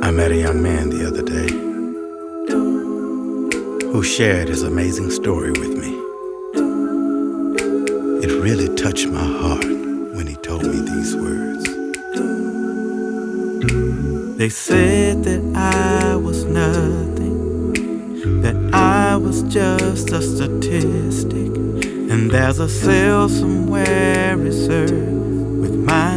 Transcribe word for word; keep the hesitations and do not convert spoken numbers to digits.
I met a young man the other day who shared his amazing story with me. It really touched my heart when he told me these words. They said that I was nothing, that I was just a statistic, and there's a cell somewhere reserved with my